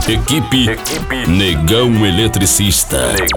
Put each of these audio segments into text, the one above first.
Equipe Negão Eletricista.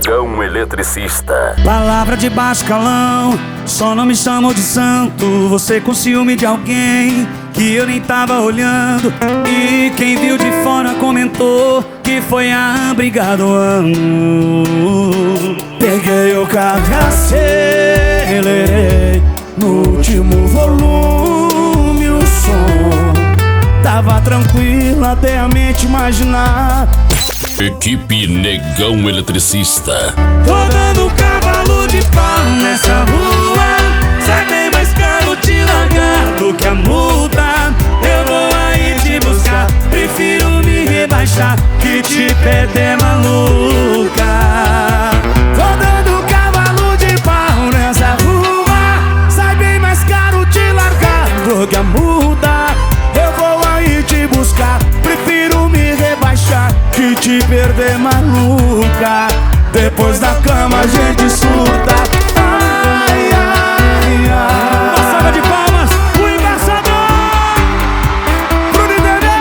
Palavra de baixo calão, só não me chamou de santo. Você com ciúme de alguém que eu nem tava olhando. E quem viu de fora comentou que foi a briga do ano. Peguei o carro e acelerei no último volume o som. Tava tranquilo até a mente imaginar. Equipe Negão Eletricista. Tô dando cavalo de pau nessa rua. Sai bem mais caro te largar do que a multa. Eu vou aí te buscar, prefiro me rebaixar que te perder, maluca. Tô dando cavalo de pau nessa rua. Sai bem mais caro te largar do que a multa. Eu vou aí te buscar, prefiro me rebaixar que te perder, maluca. Depois da cama a gente surta. Ai, ai, ai. Uma salva de palmas, o embaixador Bruno e Bebê.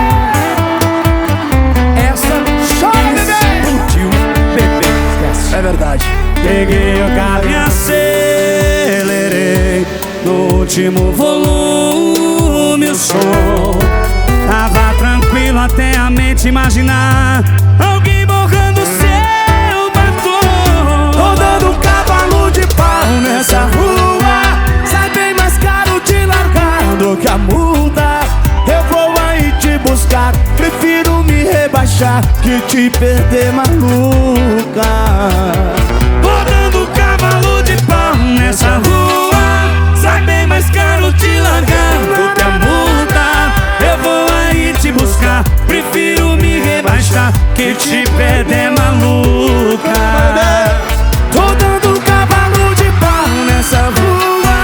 Essa chora, bebê. Explodiu, bebê. Esquece. É verdade. Peguei o carro e acelerei no último volume o som. Tava tranquilo até a mente imaginar alguém borrando seu batom. Tô dando um cavalo de pau nessa rua. Sai bem mais caro te largar do que a multa. Eu vou aí te buscar, prefiro me rebaixar que te perder, maluca. Tô dando cavalo de pau nessa rua. Sai bem mais caro te largar do que a multa. Eu vou aí te buscar, prefiro me rebaixar que te perder, maluca. Tô dando cavalo de pau nessa rua.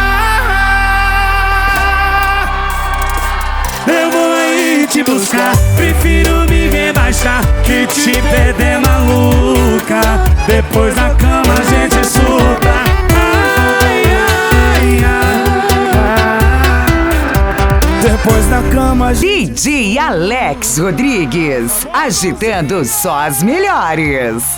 Eu vou aí te buscar, prefiro me rebaixar que te perder, maluca. Depois da cama a gente surta. Ai, ai, ai. Depois da cama DJ Alex Rodrigues, agitando só as melhores.